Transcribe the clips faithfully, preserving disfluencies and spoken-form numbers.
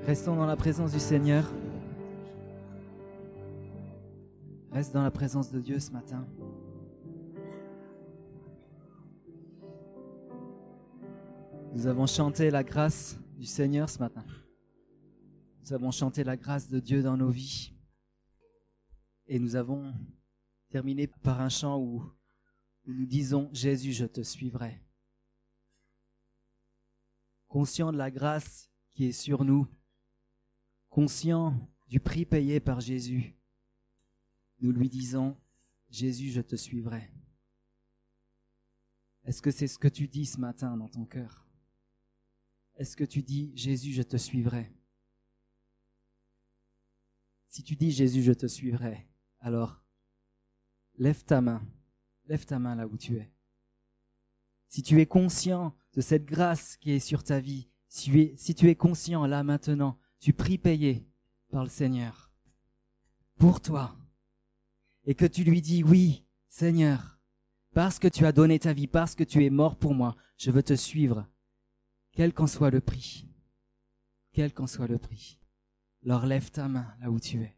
Restons dans la présence du Seigneur. Reste dans la présence de Dieu ce matin. Nous avons chanté la grâce du Seigneur ce matin. Nous avons chanté la grâce de Dieu dans nos vies. Et nous avons terminé par un chant où, où nous disons « Jésus, je te suivrai ». Conscient de la grâce qui est sur nous, conscient du prix payé par Jésus, nous lui disons « Jésus, je te suivrai ». Est-ce que c'est ce que tu dis ce matin dans ton cœur? Est-ce que tu dis « Jésus, je te suivrai » ? Si tu dis « Jésus, je te suivrai », alors lève ta main, lève ta main là où tu es. Si tu es conscient de cette grâce qui est sur ta vie, si tu es, si tu es conscient là maintenant du prix payé par le Seigneur pour toi, et que tu lui dis « Oui, Seigneur, parce que tu as donné ta vie, parce que tu es mort pour moi, je veux te suivre, quel qu'en soit le prix, quel qu'en soit le prix. » Alors lève ta main là où tu es.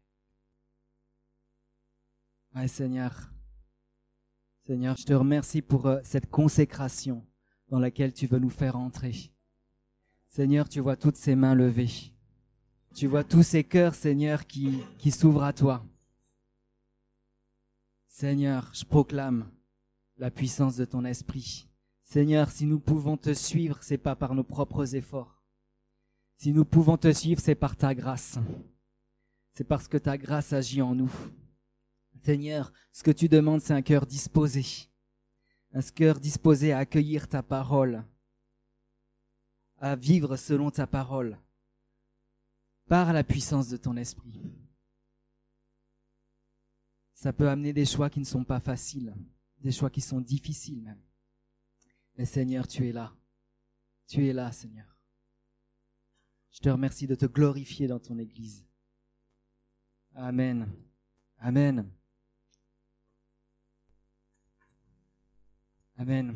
Ouais, Seigneur, Seigneur, je te remercie pour euh, cette consécration dans laquelle tu veux nous faire entrer. Seigneur, tu vois toutes ces mains levées. Tu vois tous ces cœurs, Seigneur, qui, qui s'ouvrent à toi. Seigneur, je proclame la puissance de ton esprit. Seigneur, si nous pouvons te suivre, c'est pas par nos propres efforts. Si nous pouvons te suivre, c'est par ta grâce. C'est parce que ta grâce agit en nous. Seigneur, ce que tu demandes, c'est un cœur disposé. Un cœur disposé à accueillir ta parole, à vivre selon ta parole, par la puissance de ton esprit. Ça peut amener des choix qui ne sont pas faciles, des choix qui sont difficiles même. Mais Seigneur, tu es là. Tu es là, Seigneur. Je te remercie de te glorifier dans ton Église. Amen. Amen. Amen.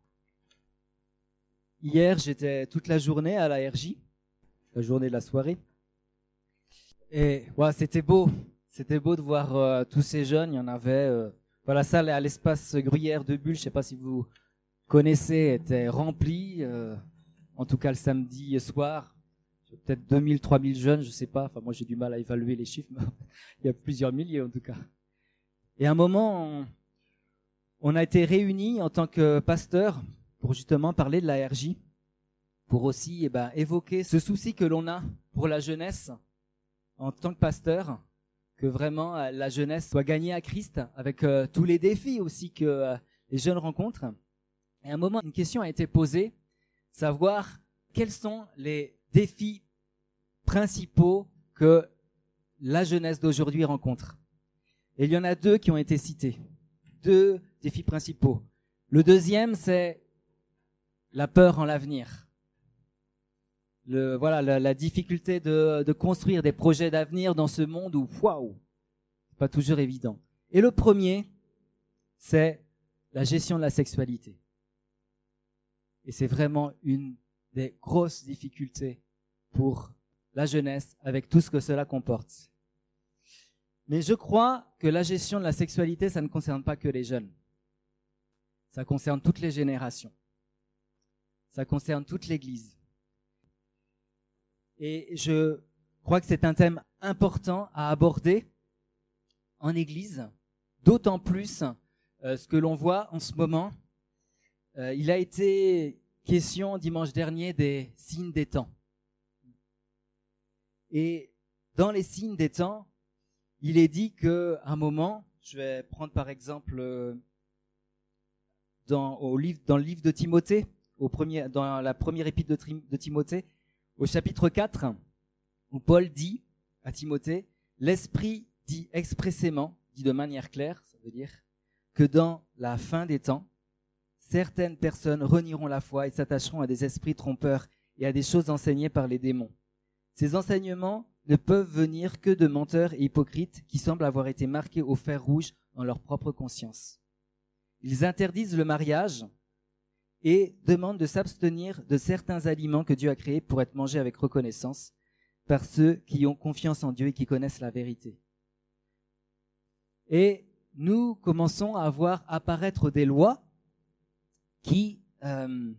Hier, j'étais toute la journée à la R J, la journée de la soirée. Et ouais, c'était beau. C'était beau de voir euh, tous ces jeunes. Il y en avait. Euh, voilà, la salle à l'espace Gruyère de Bulle, je ne sais pas si vous connaissez, était remplie. Euh, en tout cas, le samedi soir. Peut-être deux mille, trois mille jeunes, je sais pas. Enfin, moi, j'ai du mal à évaluer les chiffres, mais il y a plusieurs milliers, en tout cas. Et à un moment, on, on a été réunis en tant que pasteurs pour justement parler de la R J, pour aussi eh ben, évoquer ce souci que l'on a pour la jeunesse en tant que pasteur, que vraiment euh, la jeunesse soit gagnée à Christ avec euh, tous les défis aussi que euh, les jeunes rencontrent. Et à un moment, une question a été posée, savoir quels sont les défis principaux que la jeunesse d'aujourd'hui rencontre. Et il y en a deux qui ont été cités. Deux défis principaux. Le deuxième, c'est la peur en l'avenir. Le, voilà, la, la difficulté de, de construire des projets d'avenir dans ce monde où, waouh, c'est pas toujours évident. Et le premier, c'est la gestion de la sexualité. Et c'est vraiment une des grosses difficultés pour la jeunesse avec tout ce que cela comporte. Mais je crois que la gestion de la sexualité, ça ne concerne pas que les jeunes. Ça concerne toutes les générations. Ça concerne toute l'Église. Et je crois que c'est un thème important à aborder en Église, d'autant plus euh, ce que l'on voit en ce moment. Euh, il a été question dimanche dernier des signes des temps. Et dans les signes des temps, il est dit qu'à un moment, je vais prendre par exemple euh, dans, au livre, dans le livre de Timothée, au premier, dans la première épître de, de Timothée, au chapitre quatre, où Paul dit à Timothée, l'Esprit dit expressément, dit de manière claire, ça veut dire que dans la fin des temps, certaines personnes renieront la foi et s'attacheront à des esprits trompeurs et à des choses enseignées par les démons. Ces enseignements ne peuvent venir que de menteurs et hypocrites qui semblent avoir été marqués au fer rouge dans leur propre conscience. Ils interdisent le mariage et demandent de s'abstenir de certains aliments que Dieu a créés pour être mangés avec reconnaissance, par ceux qui ont confiance en Dieu et qui connaissent la vérité. Et nous commençons à voir apparaître des lois qui, euh,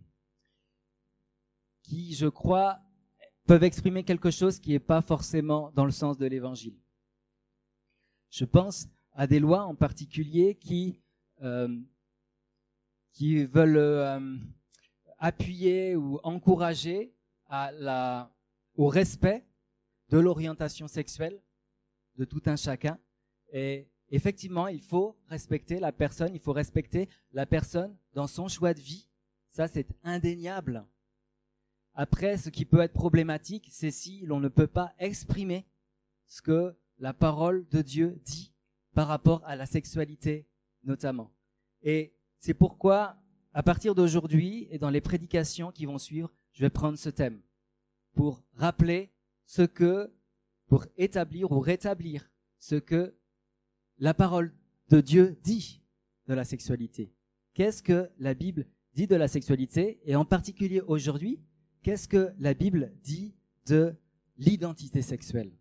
qui, je crois, peuvent exprimer quelque chose qui n'est pas forcément dans le sens de l'Évangile. Je pense à des lois en particulier qui, euh, qui veulent euh, appuyer ou encourager à la, au respect de l'orientation sexuelle de tout un chacun. Et effectivement, il faut respecter la personne, il faut respecter la personne dans son choix de vie. Ça, c'est indéniable. Après, ce qui peut être problématique, c'est si l'on ne peut pas exprimer ce que la parole de Dieu dit par rapport à la sexualité notamment. Et c'est pourquoi, à partir d'aujourd'hui et dans les prédications qui vont suivre, je vais prendre ce thème pour rappeler ce que, pour établir ou rétablir ce que la parole de Dieu dit de la sexualité. Qu'est-ce que la Bible dit de la sexualité? Et en particulier aujourd'hui, qu'est-ce que la Bible dit de l'identité sexuelle?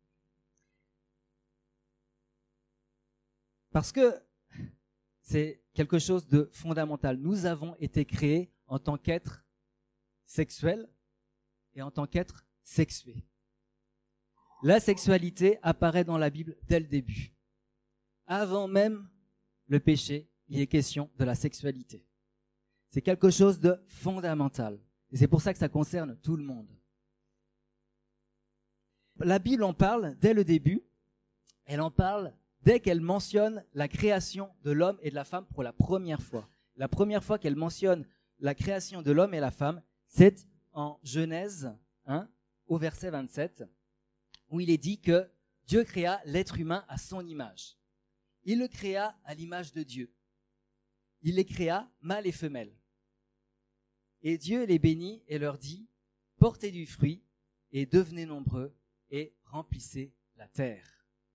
Parce que c'est quelque chose de fondamental. Nous avons été créés en tant qu'êtres sexuels et en tant qu'êtres sexués. La sexualité apparaît dans la Bible dès le début. Avant même le péché, il est question de la sexualité. C'est quelque chose de fondamental. Et c'est pour ça que ça concerne tout le monde. La Bible en parle dès le début. Elle en parle dès qu'elle mentionne la création de l'homme et de la femme pour la première fois. La première fois qu'elle mentionne la création de l'homme et la femme, c'est en Genèse un, au verset vingt-sept, où il est dit que Dieu créa l'être humain à son image. Il le créa à l'image de Dieu. Il les créa mâles et femelles. Et Dieu les bénit et leur dit, portez du fruit et devenez nombreux et remplissez la terre.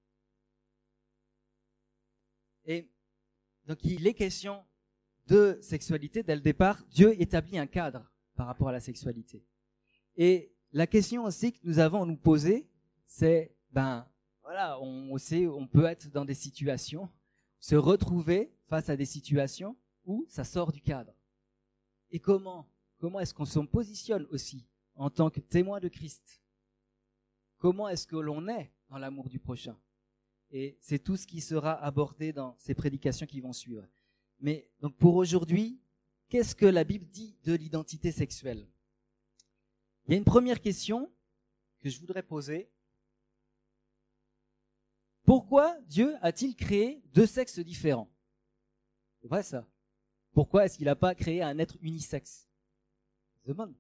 Et donc il est question de sexualité dès le départ. Dieu établit un cadre par rapport à la sexualité. Et la question aussi que nous avons à nous poser, c'est, ben voilà, on sait, on peut être dans des situations, se retrouver face à des situations où ça sort du cadre. Et comment Comment est-ce qu'on se positionne aussi en tant que témoin de Christ? Comment est-ce que l'on est dans l'amour du prochain? Et c'est tout ce qui sera abordé dans ces prédications qui vont suivre. Mais donc pour aujourd'hui, qu'est-ce que la Bible dit de l'identité sexuelle? Il y a une première question que je voudrais poser. Pourquoi Dieu a-t-il créé deux sexes différents? C'est vrai ça. Pourquoi est-ce qu'il n'a pas créé un être unisexe? Demande.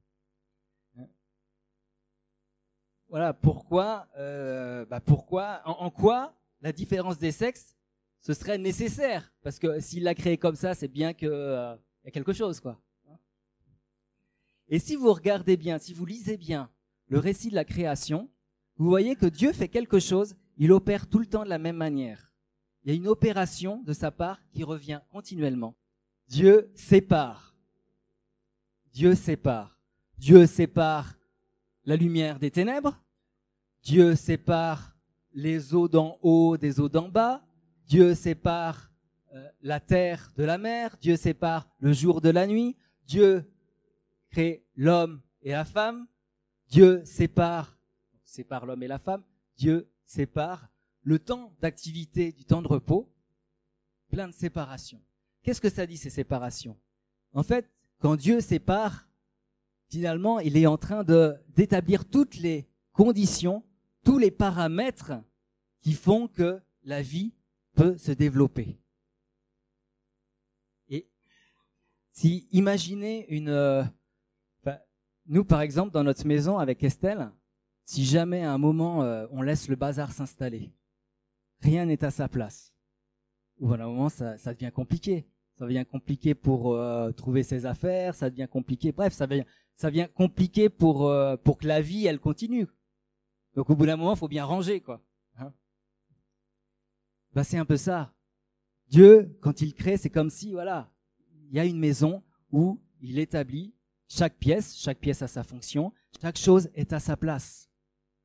Voilà, pourquoi, euh, bah pourquoi, en, en quoi la différence des sexes, ce serait nécessaire? Parce que s'il l'a créé comme ça, c'est bien qu'il euh, y a quelque chose, quoi. Et si vous regardez bien, si vous lisez bien le récit de la création, vous voyez que Dieu fait quelque chose, il opère tout le temps de la même manière. Il y a une opération de sa part qui revient continuellement. Dieu sépare. Dieu sépare. Dieu sépare la lumière des ténèbres. Dieu sépare les eaux d'en haut des eaux d'en bas. Dieu sépare euh, la terre de la mer. Dieu sépare le jour de la nuit. Dieu crée l'homme et la femme. Dieu sépare, sépare l'homme et la femme. Dieu sépare le temps d'activité du temps de repos. Plein de séparations. Qu'est-ce que ça dit, ces séparations? En fait, quand Dieu sépare, finalement, il est en train de, d'établir toutes les conditions, tous les paramètres qui font que la vie peut se développer. Et si imaginez une... Euh, enfin, nous, par exemple, dans notre maison avec Estelle, si jamais à un moment euh, on laisse le bazar s'installer, rien n'est à sa place, ou à un moment ça, ça devient compliqué. Ça devient compliqué pour euh, trouver ses affaires, ça devient compliqué, bref, ça devient, ça devient compliqué pour, euh, pour que la vie, elle continue. Donc au bout d'un moment, il faut bien ranger, quoi. Hein? Ben, c'est un peu ça. Dieu, quand il crée, c'est comme si, voilà, il y a une maison où il établit chaque pièce, chaque pièce a sa fonction, chaque chose est à sa place.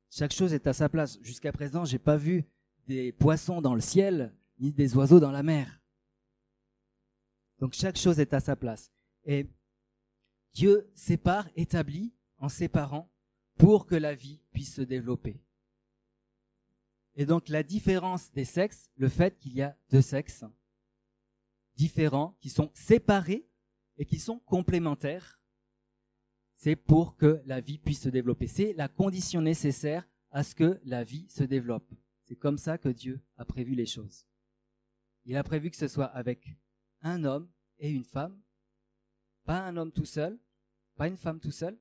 Chaque chose est à sa place. Jusqu'à présent, j'ai pas vu des poissons dans le ciel, ni des oiseaux dans la mer. Donc chaque chose est à sa place. Et Dieu sépare, établit en séparant pour que la vie puisse se développer. Et donc la différence des sexes, le fait qu'il y a deux sexes différents, qui sont séparés et qui sont complémentaires, c'est pour que la vie puisse se développer. C'est la condition nécessaire à ce que la vie se développe. C'est comme ça que Dieu a prévu les choses. Il a prévu que ce soit avec un homme et une femme, pas un homme tout seul, pas une femme tout seul,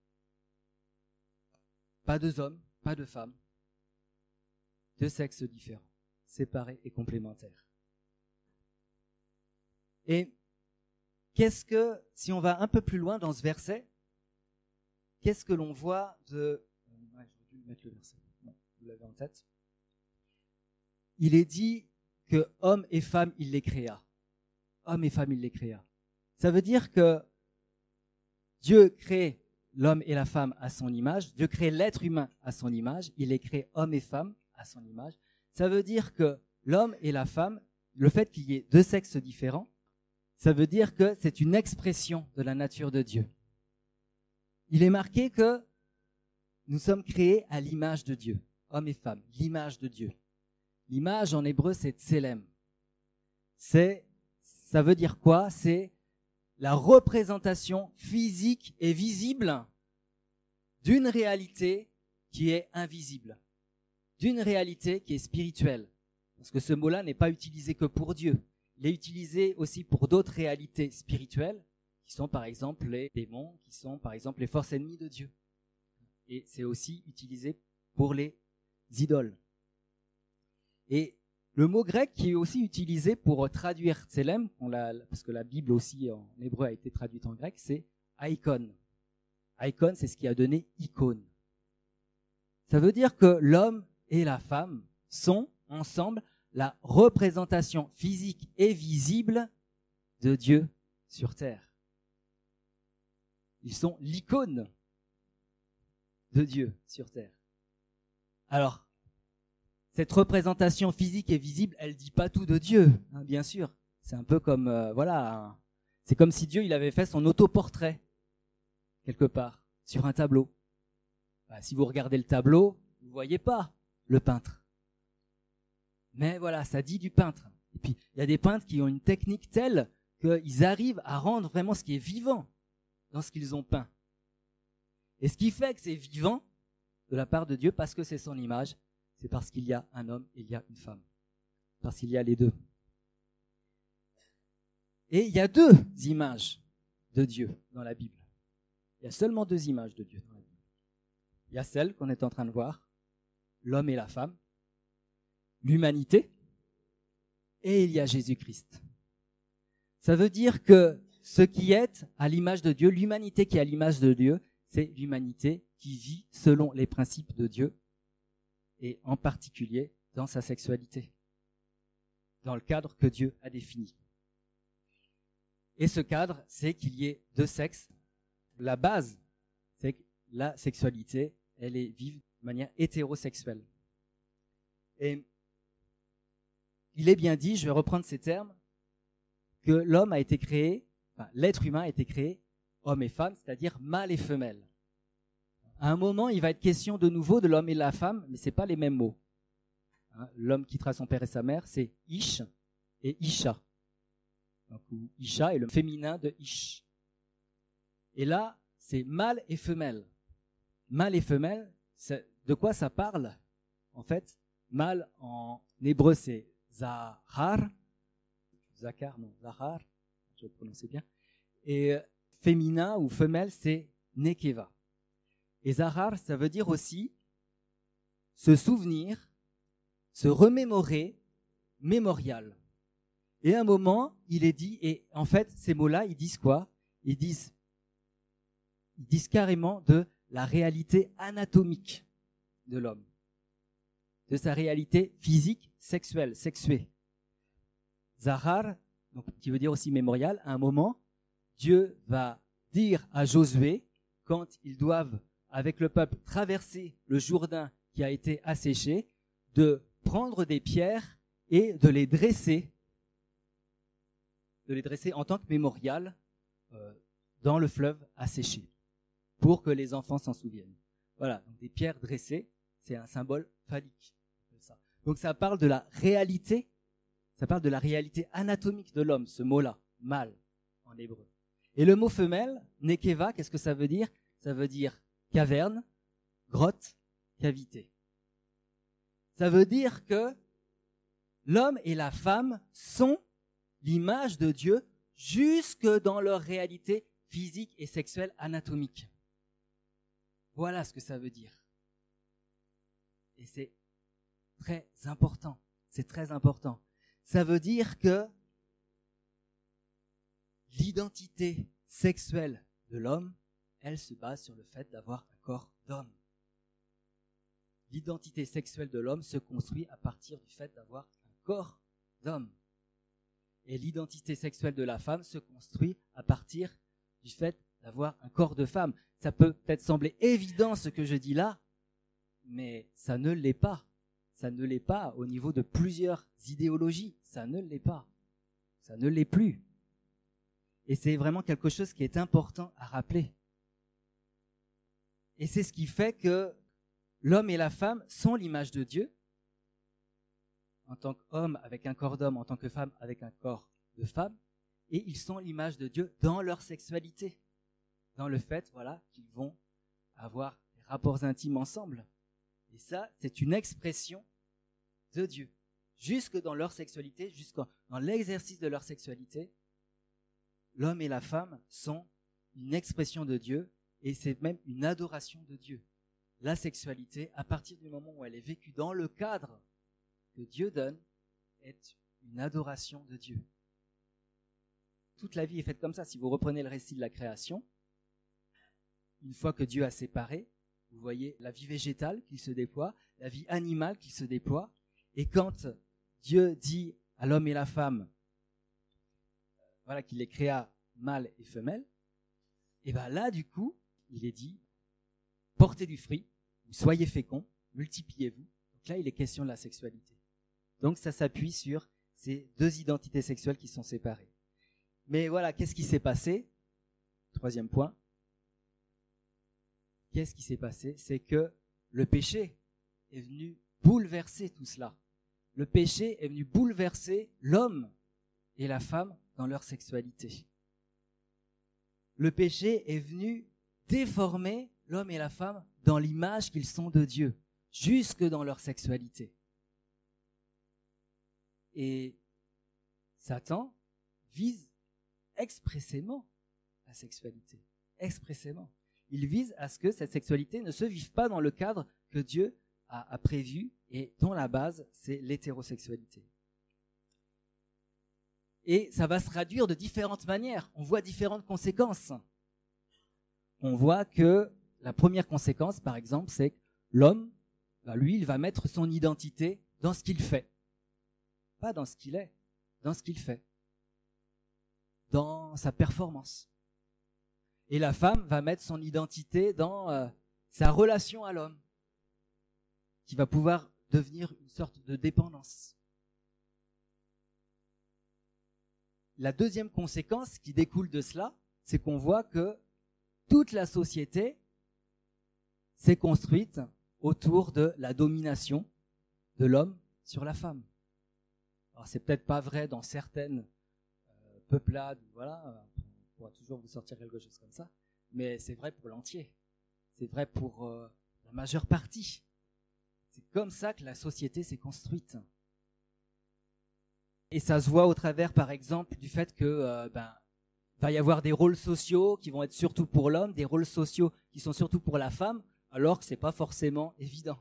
pas deux hommes, pas deux femmes, deux sexes différents, séparés et complémentaires. Et qu'est-ce que, si on va un peu plus loin dans ce verset, qu'est-ce que l'on voit de... Ouais, je vais mettre le verset. Non, vous l'avez en tête. Il est dit que hommes et femmes, il les créa. Hommes et femmes, il les créa. Ça veut dire que Dieu crée l'homme et la femme à son image. Dieu crée l'être humain à son image. Il les crée hommes et femmes à son image. Ça veut dire que l'homme et la femme, le fait qu'il y ait deux sexes différents, ça veut dire que c'est une expression de la nature de Dieu. Il est marqué que nous sommes créés à l'image de Dieu, hommes et femmes, l'image de Dieu. L'image en hébreu, c'est tselem. C'est, ça veut dire quoi? C'est la représentation physique et visible d'une réalité qui est invisible, d'une réalité qui est spirituelle. Parce que ce mot-là n'est pas utilisé que pour Dieu. Il est utilisé aussi pour d'autres réalités spirituelles, qui sont par exemple les démons, qui sont par exemple les forces ennemies de Dieu. Et c'est aussi utilisé pour les idoles. Et le mot grec qui est aussi utilisé pour traduire tselem, parce que la Bible aussi en hébreu a été traduite en grec, c'est icon. Icon, c'est ce qui a donné icône. Ça veut dire que l'homme et la femme sont ensemble la représentation physique et visible de Dieu sur terre. Ils sont l'icône de Dieu sur terre. Alors, cette représentation physique et visible, elle dit pas tout de Dieu, hein, bien sûr. C'est un peu comme, euh, voilà, un, c'est comme si Dieu il avait fait son autoportrait quelque part sur un tableau. Bah, si vous regardez le tableau, vous voyez pas le peintre. Mais voilà, ça dit du peintre. Et puis il y a des peintres qui ont une technique telle qu'ils arrivent à rendre vraiment ce qui est vivant dans ce qu'ils ont peint. Et ce qui fait que c'est vivant de la part de Dieu, parce que c'est son image, c'est parce qu'il y a un homme et il y a une femme. Parce qu'il y a les deux. Et il y a deux images de Dieu dans la Bible. Il y a seulement deux images de Dieu dans la Bible. Il y a celle qu'on est en train de voir, l'homme et la femme, l'humanité, et il y a Jésus-Christ. Ça veut dire que ce qui est à l'image de Dieu, l'humanité qui est à l'image de Dieu, c'est l'humanité qui vit selon les principes de Dieu, et en particulier dans sa sexualité, dans le cadre que Dieu a défini. Et ce cadre, c'est qu'il y ait deux sexes. La base, c'est que la sexualité, elle est vive de manière hétérosexuelle. Et il est bien dit, je vais reprendre ces termes, que l'homme a été créé, enfin, l'être humain a été créé, homme et femme, c'est-à-dire mâle et femelle. À un moment, il va être question de nouveau de l'homme et de la femme, mais c'est pas les mêmes mots. Hein, l'homme quittera son père et sa mère, c'est Ish et Isha. Donc, Isha est le féminin de Ish. Et là, c'est mâle et femelle. Mâle et femelle, de quoi ça parle? En fait, mâle en hébreu, c'est Zahar. Zakar, non, Zahar, je le prononçais bien. Et féminin ou femelle, c'est Nekeva. Et Zahar, ça veut dire aussi se souvenir, se remémorer, mémorial. Et à un moment, il est dit, et en fait, ces mots-là, ils disent quoi? Ils disent, ils disent carrément de la réalité anatomique de l'homme, de sa réalité physique, sexuelle, sexuée. Zahar, donc, qui veut dire aussi mémorial, à un moment, Dieu va dire à Josué, quand ils doivent avec le peuple, traverser le Jourdain qui a été asséché, de prendre des pierres et de les dresser, de les dresser en tant que mémorial euh, dans le fleuve asséché, pour que les enfants s'en souviennent. Voilà, donc des pierres dressées, c'est un symbole phallique. Donc ça parle de la réalité, ça parle de la réalité anatomique de l'homme, ce mot-là, mâle en hébreu. Et le mot femelle, nekeva, qu'est-ce que ça veut dire? Ça veut dire caverne, grotte, cavité. Ça veut dire que l'homme et la femme sont l'image de Dieu jusque dans leur réalité physique et sexuelle anatomique. Voilà ce que ça veut dire. Et c'est très important. C'est très important. Ça veut dire que l'identité sexuelle de l'homme, elle se base sur le fait d'avoir un corps d'homme. L'identité sexuelle de l'homme se construit à partir du fait d'avoir un corps d'homme. Et l'identité sexuelle de la femme se construit à partir du fait d'avoir un corps de femme. Ça peut peut-être sembler évident ce que je dis là, mais ça ne l'est pas. Ça ne l'est pas au niveau de plusieurs idéologies. Ça ne l'est pas. Ça ne l'est plus. Et c'est vraiment quelque chose qui est important à rappeler. Et c'est ce qui fait que l'homme et la femme sont l'image de Dieu, en tant qu'homme avec un corps d'homme, en tant que femme avec un corps de femme, et ils sont l'image de Dieu dans leur sexualité, dans le fait, voilà, qu'ils vont avoir des rapports intimes ensemble. Et ça, c'est une expression de Dieu. Jusque dans leur sexualité, jusqu'en dans l'exercice de leur sexualité, l'homme et la femme sont une expression de Dieu, et c'est même une adoration de Dieu. La sexualité, à partir du moment où elle est vécue dans le cadre que Dieu donne, est une adoration de Dieu. Toute la vie est faite comme ça. Si vous reprenez le récit de la création, une fois que Dieu a séparé, vous voyez la vie végétale qui se déploie, la vie animale qui se déploie, et quand Dieu dit à l'homme et la femme, voilà, qu'il les créa mâle et femelle, et bien là, du coup, il est dit, portez du fruit, soyez féconds, multipliez-vous. Donc là, il est question de la sexualité. Donc ça s'appuie sur ces deux identités sexuelles qui sont séparées. Mais voilà, qu'est-ce qui s'est passé? Troisième point. Qu'est-ce qui s'est passé? C'est que le péché est venu bouleverser tout cela. Le péché est venu bouleverser l'homme et la femme dans leur sexualité. Le péché est venu déformer l'homme et la femme dans l'image qu'ils sont de Dieu, jusque dans leur sexualité. Et Satan vise expressément la sexualité, expressément. Il vise à ce que cette sexualité ne se vive pas dans le cadre que Dieu a, a prévu et dont la base, c'est l'hétérosexualité. Et ça va se traduire de différentes manières. On voit différentes conséquences. On voit que la première conséquence, par exemple, c'est que l'homme, bah lui, il va mettre son identité dans ce qu'il fait. Pas dans ce qu'il est, dans ce qu'il fait. Dans sa performance. Et la femme va mettre son identité dans euh, sa relation à l'homme, qui va pouvoir devenir une sorte de dépendance. La deuxième conséquence qui découle de cela, c'est qu'on voit que toute la société s'est construite autour de la domination de l'homme sur la femme. Alors c'est peut-être pas vrai dans certaines euh, peuplades, voilà, on pourra toujours vous sortir quelque chose comme ça, mais c'est vrai pour l'entier. C'est vrai pour euh, la majeure partie. C'est comme ça que la société s'est construite. Et ça se voit au travers, par exemple, du fait que euh, ben, va y avoir des rôles sociaux qui vont être surtout pour l'homme, des rôles sociaux qui sont surtout pour la femme, alors que c'est pas forcément évident.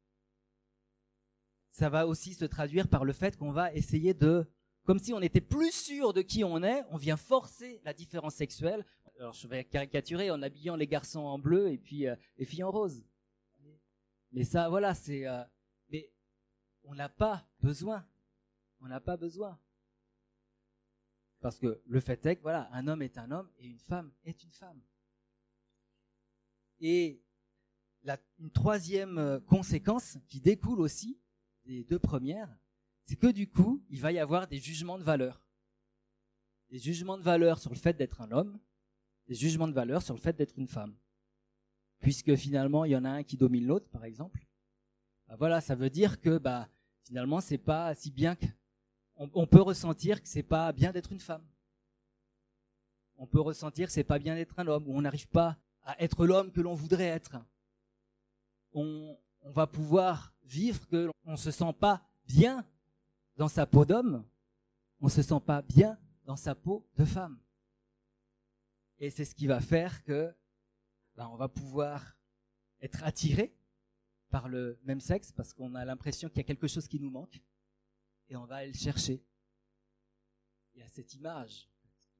Ça va aussi se traduire par le fait qu'on va essayer de, comme si on était plus sûr de qui on est, on vient forcer la différence sexuelle. Alors je vais caricaturer en habillant les garçons en bleu et puis euh, les filles en rose. Mais ça, voilà, c'est. Euh, mais on n'a pas besoin. On n'a pas besoin. Parce que le fait est que, voilà, un homme est un homme et une femme est une femme. Et la, une troisième conséquence qui découle aussi des deux premières, c'est que du coup, il va y avoir des jugements de valeur. Des jugements de valeur sur le fait d'être un homme, des jugements de valeur sur le fait d'être une femme. Puisque finalement, il y en a un qui domine l'autre, par exemple. Ben voilà, ça veut dire que bah, finalement, c'est pas si bien que... On, on peut ressentir que c'est pas bien d'être une femme. On peut ressentir que c'est pas bien d'être un homme, ou on n'arrive pas à être l'homme que l'on voudrait être. On, on va pouvoir vivre que on ne se sent pas bien dans sa peau d'homme, on ne se sent pas bien dans sa peau de femme. Et c'est ce qui va faire que ben, on va pouvoir être attiré par le même sexe parce qu'on a l'impression qu'il y a quelque chose qui nous manque et on va aller le chercher. Il y a cette image,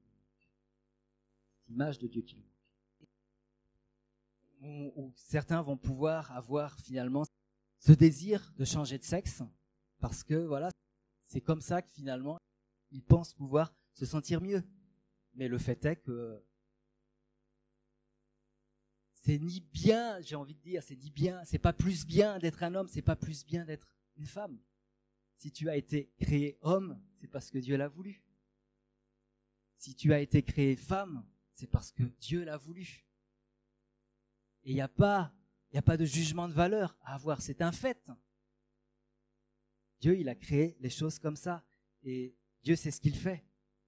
cette image de Dieu qui nous manque. Où, où certains vont pouvoir avoir finalement ce désir de changer de sexe parce que voilà, c'est comme ça que finalement ils pensent pouvoir se sentir mieux. Mais le fait est que c'est ni bien, j'ai envie de dire, c'est ni bien, c'est pas plus bien d'être un homme, c'est pas plus bien d'être une femme. Si tu as été créé homme, c'est parce que Dieu l'a voulu. Si tu as été créé femme, c'est parce que Dieu l'a voulu. Et il n'y a pas, il n'y a pas de jugement de valeur à avoir, c'est un fait. Dieu, il a créé les choses comme ça, et Dieu sait ce qu'il fait.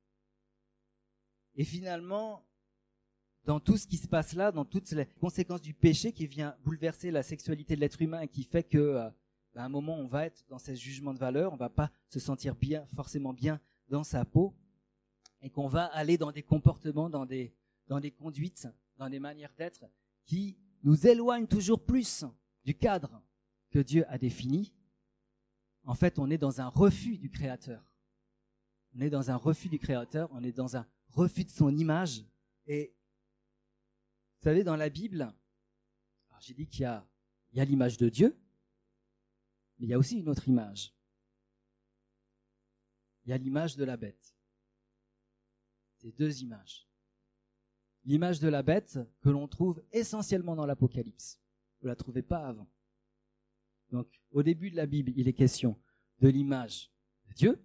Et finalement, dans tout ce qui se passe là, dans toutes les conséquences du péché qui vient bouleverser la sexualité de l'être humain et qui fait que, euh, à un moment, on va être dans ces jugements de valeur, on va pas se sentir bien, forcément bien dans sa peau, et qu'on va aller dans des comportements, dans des, dans des conduites, dans des manières d'être qui nous éloignent toujours plus du cadre que Dieu a défini. En fait, on est dans un refus du Créateur. On est dans un refus du Créateur, on est dans un refus de son image. Et vous savez, dans la Bible, alors j'ai dit qu'il y a, il y a l'image de Dieu, mais il y a aussi une autre image. Il y a l'image de la bête. C'est deux images. L'image de la bête que l'on trouve essentiellement dans l'Apocalypse. Vous ne la trouvez pas avant. Donc, au début de la Bible, il est question de l'image de Dieu,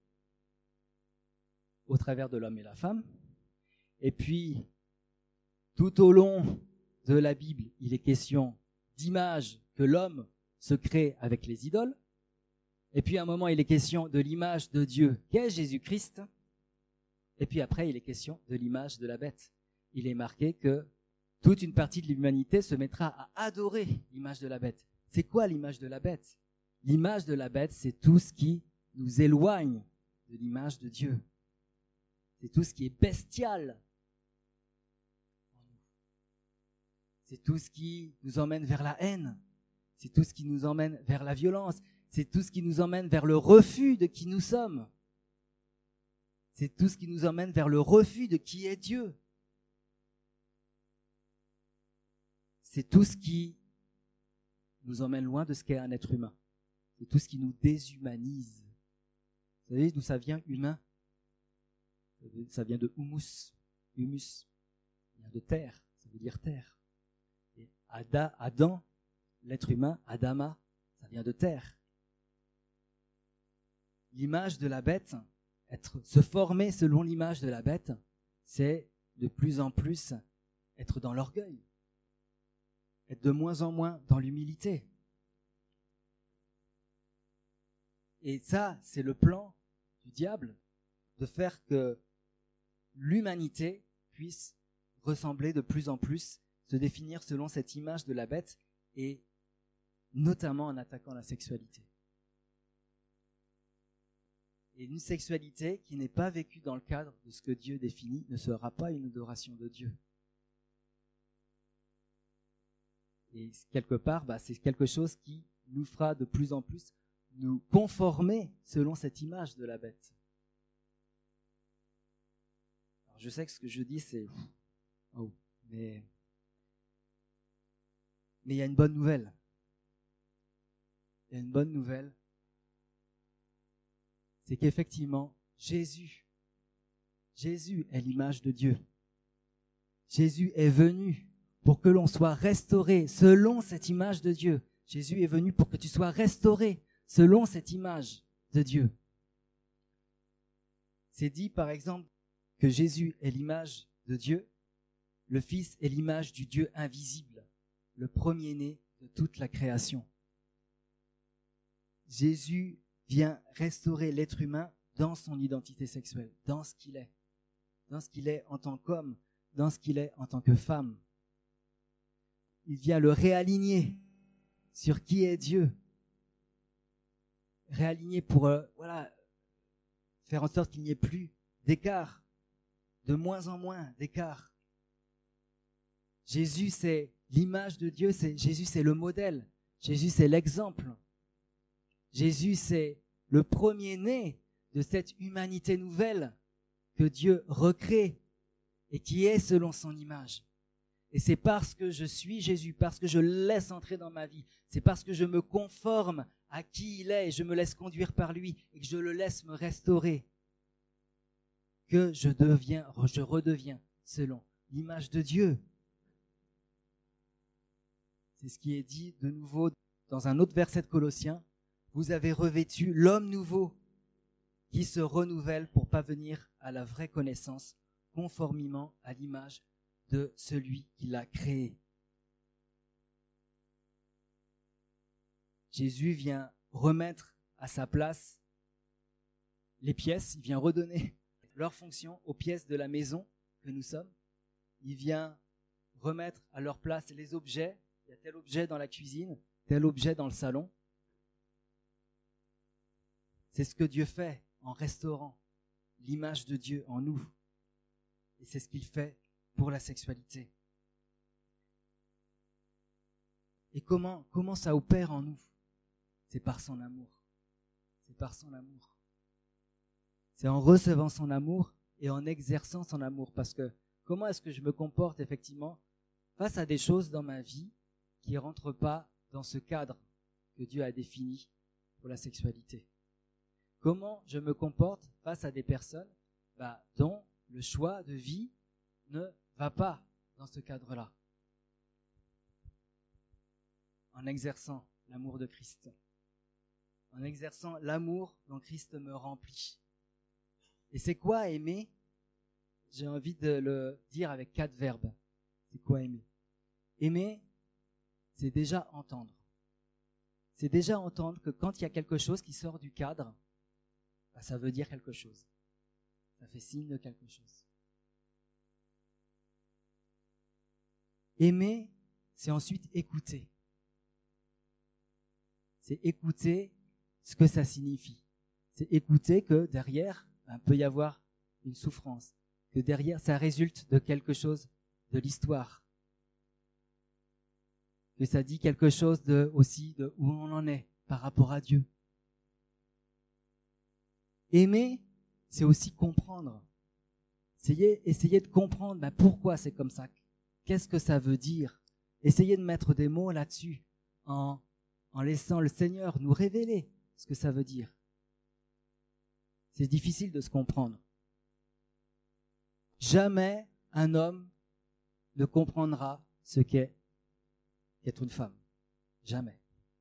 au travers de l'homme et la femme. Et puis, tout au long de la Bible, il est question d'images que l'homme se crée avec les idoles. Et puis, à un moment, il est question de l'image de Dieu qu'est Jésus-Christ. Et puis après, il est question de l'image de la bête. Il est marqué que toute une partie de l'humanité se mettra à adorer l'image de la bête. C'est quoi l'image de la bête? L'image de la bête, c'est tout ce qui nous éloigne de l'image de Dieu. C'est tout ce qui est bestial. C'est tout ce qui nous emmène vers la haine. C'est tout ce qui nous emmène vers la violence. C'est tout ce qui nous emmène vers le refus de qui nous sommes. C'est tout ce qui nous emmène vers le refus de qui est Dieu. C'est tout ce qui nous emmène loin de ce qu'est un être humain. C'est tout ce qui nous déshumanise. Vous savez d'où ça vient, humain? Ça vient de humus. Humus, ça vient de terre. Ça veut dire terre. Et Ada, Adam, l'être humain, Adama, ça vient de terre. L'image de la bête, être, se former selon l'image de la bête, c'est de plus en plus être dans l'orgueil. Être de moins en moins dans l'humilité. Et ça, c'est le plan du diable, de faire que l'humanité puisse ressembler de plus en plus, se définir selon cette image de la bête, et notamment en attaquant la sexualité. Et une sexualité qui n'est pas vécue dans le cadre de ce que Dieu définit ne sera pas une adoration de Dieu. Et quelque part, bah, c'est quelque chose qui nous fera de plus en plus nous conformer selon cette image de la bête. Alors je sais que ce que je dis, c'est... Oh, mais... Mais il y a une bonne nouvelle. Il y a une bonne nouvelle. C'est qu'effectivement, Jésus, Jésus est l'image de Dieu. Jésus est venu pour que l'on soit restauré selon cette image de Dieu. Jésus est venu pour que tu sois restauré selon cette image de Dieu. C'est dit, par exemple, que Jésus est l'image de Dieu, le Fils est l'image du Dieu invisible, le premier-né de toute la création. Jésus vient restaurer l'être humain dans son identité sexuelle, dans ce qu'il est, dans ce qu'il est en tant qu'homme, dans ce qu'il est en tant que femme. Il vient le réaligner sur qui est Dieu, réaligner pour euh, voilà, faire en sorte qu'il n'y ait plus d'écart, de moins en moins d'écart. Jésus, c'est l'image de Dieu, c'est, Jésus, c'est le modèle, Jésus, c'est l'exemple. Jésus, c'est le premier-né de cette humanité nouvelle que Dieu recrée et qui est selon son image. Et c'est parce que je suis Jésus, parce que je le laisse entrer dans ma vie, c'est parce que je me conforme à qui il est et je me laisse conduire par lui et que je le laisse me restaurer, que je deviens, je redeviens selon l'image de Dieu. C'est ce qui est dit de nouveau dans un autre verset de Colossiens. Vous avez revêtu l'homme nouveau qui se renouvelle pour parvenir à la vraie connaissance conformément à l'image de celui qui l'a créé. Jésus vient remettre à sa place les pièces, il vient redonner leur fonction aux pièces de la maison que nous sommes. Il vient remettre à leur place les objets. Il y a tel objet dans la cuisine, tel objet dans le salon. C'est ce que Dieu fait en restaurant l'image de Dieu en nous. Et c'est ce qu'il fait pour la sexualité. Et comment, comment ça opère en nous? C'est par son amour. C'est par son amour. C'est en recevant son amour et en exerçant son amour. Parce que comment est-ce que je me comporte effectivement face à des choses dans ma vie qui ne rentrent pas dans ce cadre que Dieu a défini pour la sexualité? Comment je me comporte face à des personnes bah, dont le choix de vie ne va pas dans ce cadre-là? En exerçant l'amour de Christ, en exerçant l'amour dont Christ me remplit. Et c'est quoi aimer? J'ai envie de le dire avec quatre verbes. C'est quoi aimer? Aimer, c'est déjà entendre. C'est déjà entendre que quand il y a quelque chose qui sort du cadre, bah, ça veut dire quelque chose. Ça fait signe de quelque chose. Aimer, c'est ensuite écouter. C'est écouter ce que ça signifie. C'est écouter que derrière, ben, peut y avoir une souffrance. Que derrière, ça résulte de quelque chose de l'histoire. Que ça dit quelque chose de, aussi de où on en est par rapport à Dieu. Aimer, c'est aussi comprendre. Essayez, essayez de comprendre ben, pourquoi c'est comme ça. Qu'est-ce que ça veut dire? Essayez de mettre des mots là-dessus en, en laissant le Seigneur nous révéler ce que ça veut dire. C'est difficile de se comprendre. Jamais un homme ne comprendra ce qu'est être une femme. Jamais.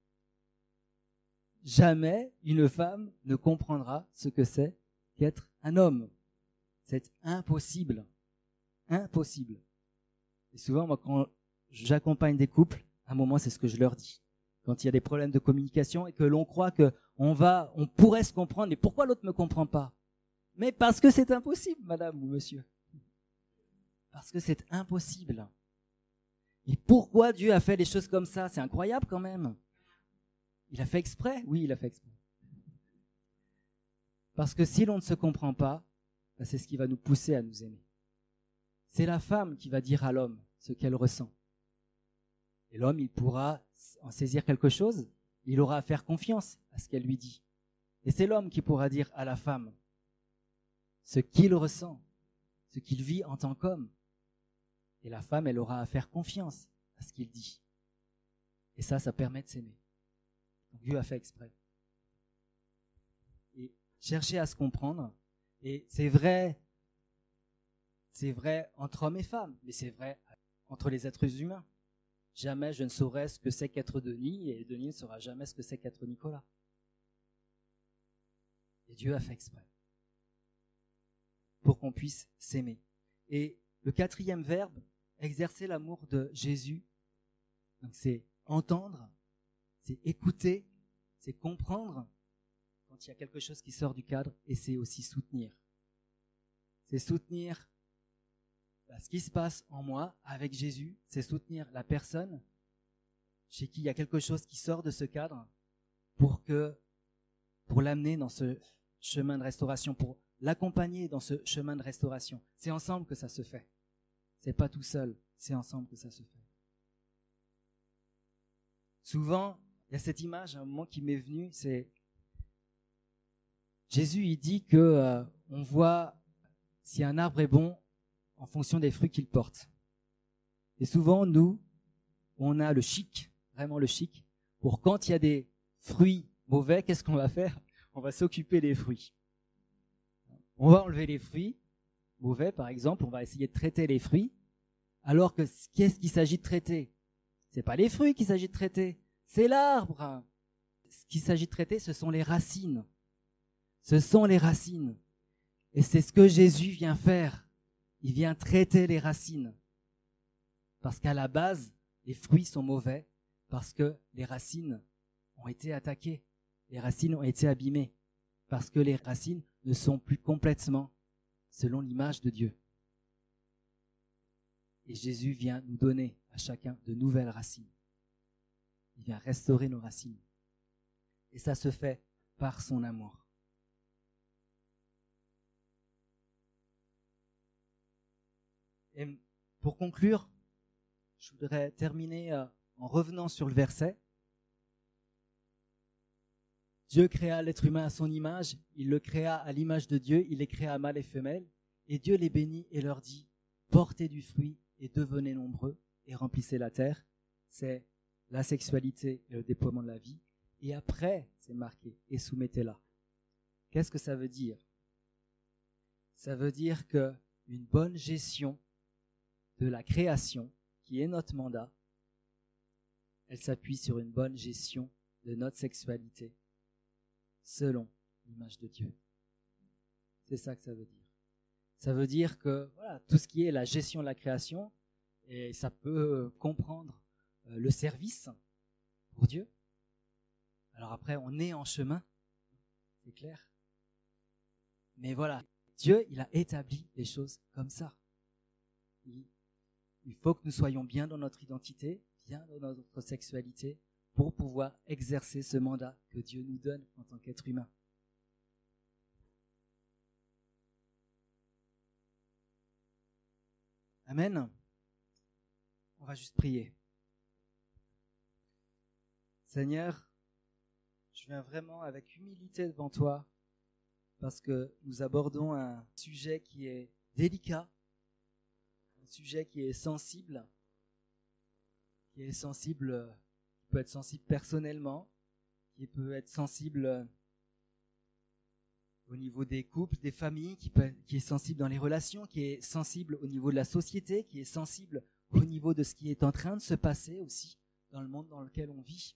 Jamais une femme ne comprendra ce que c'est qu'être un homme. C'est impossible. Impossible. Et souvent, moi, quand j'accompagne des couples, à un moment, c'est ce que je leur dis. Quand il y a des problèmes de communication et que l'on croit que on va, on pourrait se comprendre, mais pourquoi l'autre ne me comprend pas? Mais parce que c'est impossible, madame ou monsieur. Parce que c'est impossible. Et pourquoi Dieu a fait les choses comme ça? C'est incroyable quand même. Il a fait exprès? Oui, il a fait exprès. Parce que si l'on ne se comprend pas, ben c'est ce qui va nous pousser à nous aimer. C'est la femme qui va dire à l'homme ce qu'elle ressent. Et l'homme, il pourra en saisir quelque chose, il aura à faire confiance à ce qu'elle lui dit. Et c'est l'homme qui pourra dire à la femme ce qu'il ressent, ce qu'il vit en tant qu'homme. Et la femme, elle aura à faire confiance à ce qu'il dit. Et ça, ça permet de s'aimer. Donc Dieu a fait exprès. Et chercher à se comprendre. Et c'est vrai, c'est vrai entre hommes et femmes, mais c'est vrai entre les êtres humains. Jamais je ne saurais ce que c'est qu'être Denis et Denis ne saura jamais ce que c'est qu'être Nicolas. Et Dieu a fait exprès pour qu'on puisse s'aimer. Et le quatrième verbe, exercer l'amour de Jésus, donc c'est entendre, c'est écouter, c'est comprendre quand il y a quelque chose qui sort du cadre, et c'est aussi soutenir. C'est soutenir bah, ce qui se passe en moi avec Jésus, c'est soutenir la personne chez qui il y a quelque chose qui sort de ce cadre pour que, pour l'amener dans ce chemin de restauration, pour l'accompagner dans ce chemin de restauration. C'est ensemble que ça se fait. C'est pas tout seul, c'est ensemble que ça se fait. Souvent, il y a cette image, à un moment qui m'est venu, c'est Jésus, il dit que euh, on voit si un arbre est bon en fonction des fruits qu'il porte. Et souvent, nous, on a le chic, vraiment le chic, pour quand il y a des fruits mauvais, qu'est-ce qu'on va faire? On va s'occuper des fruits. On va enlever les fruits mauvais, par exemple, on va essayer de traiter les fruits, alors que qu'est-ce qu'il s'agit de traiter? C'est pas les fruits qu'il s'agit de traiter, c'est l'arbre. Ce qu'il s'agit de traiter, ce sont les racines. Ce sont les racines. Et c'est ce que Jésus vient faire. Il vient traiter les racines. Parce qu'à la base, les fruits sont mauvais, parce que les racines ont été attaquées. Les racines ont été abîmées. Parce que les racines ne sont plus complètement selon l'image de Dieu. Et Jésus vient nous donner à chacun de nouvelles racines. Il vient restaurer nos racines. Et ça se fait par son amour. Et pour conclure, je voudrais terminer en revenant sur le verset. Dieu créa l'être humain à son image, il le créa à l'image de Dieu, il les créa mâles et femelles, et Dieu les bénit et leur dit, portez du fruit et devenez nombreux et remplissez la terre. C'est la sexualité et le déploiement de la vie. Et après, c'est marqué, et soumettez-la. Qu'est-ce que ça veut dire? Ça veut dire que une bonne gestion de la création, qui est notre mandat, elle s'appuie sur une bonne gestion de notre sexualité, selon l'image de Dieu. C'est ça que ça veut dire. Ça veut dire que voilà, tout ce qui est la gestion de la création, et ça peut comprendre euh, le service pour Dieu. Alors après, on est en chemin, c'est clair. Mais voilà, Dieu, il a établi les choses comme ça. Il, il faut que nous soyons bien dans notre identité, bien dans notre sexualité, pour pouvoir exercer ce mandat que Dieu nous donne en tant qu'être humain. Amen. On va juste prier. Seigneur, je viens vraiment avec humilité devant toi parce que nous abordons un sujet qui est délicat, un sujet qui est sensible, qui est sensible, qui peut être sensible personnellement, qui peut être sensible au niveau des couples, des familles, qui, peut, qui est sensible dans les relations, qui est sensible au niveau de la société, qui est sensible au niveau de ce qui est en train de se passer aussi dans le monde dans lequel on vit.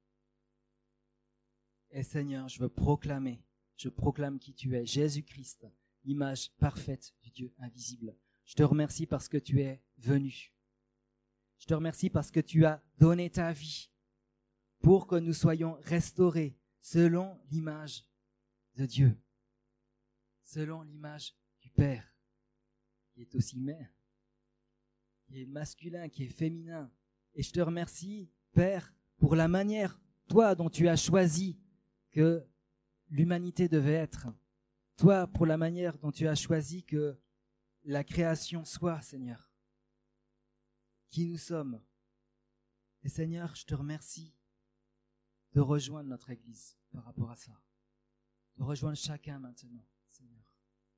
Et Seigneur, je veux proclamer, je proclame qui tu es, Jésus-Christ, l'image parfaite du Dieu invisible. Je te remercie parce que tu es venu. Je te remercie parce que tu as donné ta vie pour que nous soyons restaurés selon l'image de Dieu, selon l'image du Père, qui est aussi mère, qui est masculin, qui est féminin. Et je te remercie, Père, pour la manière, toi, dont tu as choisi que l'humanité devait être. Toi, pour la manière dont tu as choisi que la création soit, Seigneur, qui nous sommes. Et Seigneur, je te remercie de rejoindre notre Église par rapport à ça, de rejoindre chacun maintenant, Seigneur.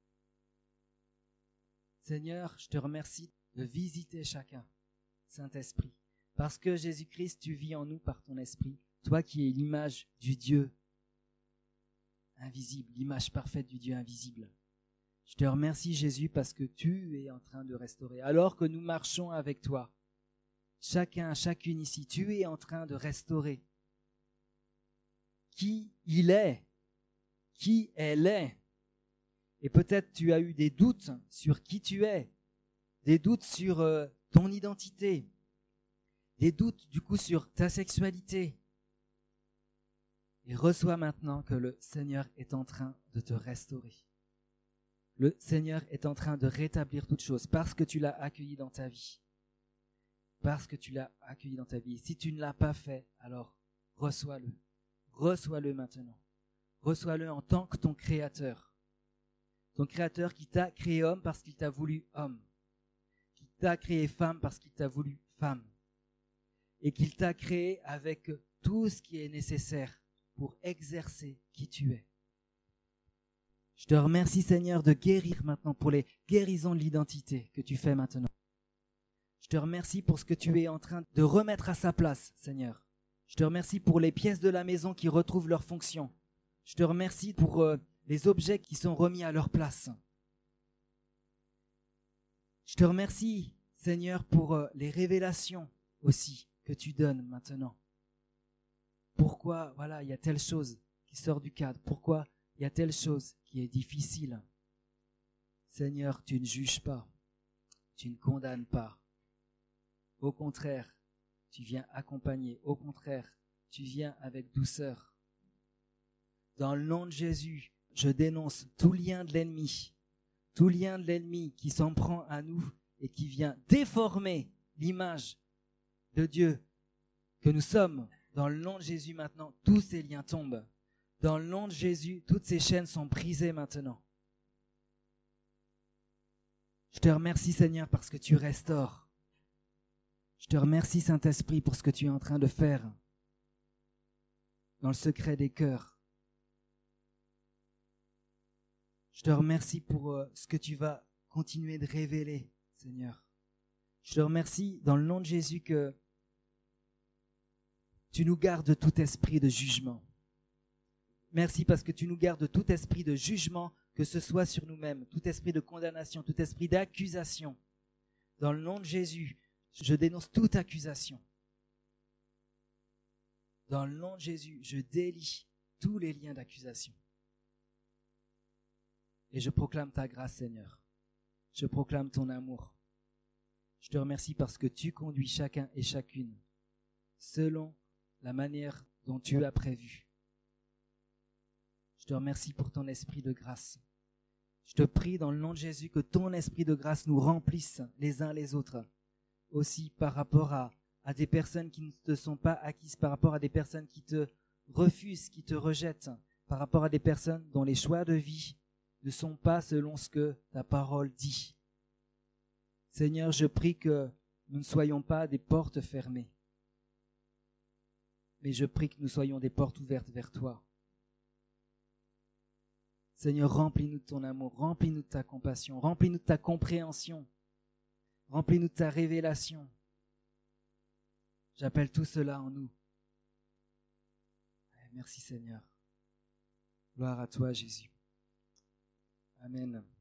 Seigneur, je te remercie de visiter chacun, Saint-Esprit, parce que Jésus-Christ, tu vis en nous par ton Esprit, toi qui es l'image du Dieu invisible, l'image parfaite du Dieu invisible. Je te remercie, Jésus, parce que tu es en train de restaurer. Alors que nous marchons avec toi, chacun, chacune ici, tu es en train de restaurer qui il est, qui elle est. Et peut-être tu as eu des doutes sur qui tu es, des doutes sur euh, ton identité, des doutes du coup sur ta sexualité. Et reçois maintenant que le Seigneur est en train de te restaurer. Le Seigneur est en train de rétablir toutes choses parce que tu l'as accueilli dans ta vie. Parce que tu l'as accueilli dans ta vie. Si tu ne l'as pas fait, alors reçois-le. Reçois-le maintenant. Reçois-le en tant que ton Créateur. Ton Créateur qui t'a créé homme parce qu'il t'a voulu homme. Qui t'a créé femme parce qu'il t'a voulu femme. Et qu'il t'a créé avec tout ce qui est nécessaire pour exercer qui tu es. Je te remercie, Seigneur, de guérir maintenant pour les guérisons de l'identité que tu fais maintenant. Je te remercie pour ce que tu es en train de remettre à sa place, Seigneur. Je te remercie pour les pièces de la maison qui retrouvent leur fonction. Je te remercie pour euh, les objets qui sont remis à leur place. Je te remercie, Seigneur, pour euh, les révélations aussi que tu donnes maintenant. Pourquoi, voilà, il y a telle chose qui sort du cadre. Pourquoi il y a telle chose qui est difficile. Seigneur, tu ne juges pas. Tu ne condamnes pas. Au contraire, tu viens accompagner. Au contraire, tu viens avec douceur. Dans le nom de Jésus, je dénonce tout lien de l'ennemi. Tout lien de l'ennemi qui s'en prend à nous et qui vient déformer l'image de Dieu que nous sommes. Dans le nom de Jésus maintenant, tous ces liens tombent. Dans le nom de Jésus, toutes ces chaînes sont brisées maintenant. Je te remercie, Seigneur, parce que tu restaures. Je te remercie, Saint-Esprit, pour ce que tu es en train de faire dans le secret des cœurs. Je te remercie pour euh, ce que tu vas continuer de révéler, Seigneur. Je te remercie dans le nom de Jésus que tu nous gardes de tout esprit de jugement. Merci parce que tu nous gardes de tout esprit de jugement, que ce soit sur nous-mêmes, tout esprit de condamnation, tout esprit d'accusation. Dans le nom de Jésus, je dénonce toute accusation. Dans le nom de Jésus, je délie tous les liens d'accusation. Et je proclame ta grâce, Seigneur. Je proclame ton amour. Je te remercie parce que tu conduis chacun et chacune selon la manière dont tu as prévu. Je te remercie pour ton esprit de grâce. Je te prie dans le nom de Jésus que ton esprit de grâce nous remplisse les uns les autres. Aussi par rapport à, à des personnes qui ne te sont pas acquises, par rapport à des personnes qui te refusent, qui te rejettent, par rapport à des personnes dont les choix de vie ne sont pas selon ce que ta parole dit. Seigneur, je prie que nous ne soyons pas des portes fermées, mais je prie que nous soyons des portes ouvertes vers toi. Seigneur, remplis-nous de ton amour, remplis-nous de ta compassion, remplis-nous de ta compréhension, remplis-nous de ta révélation. J'appelle tout cela en nous. Merci Seigneur. Gloire à toi Jésus. Amen.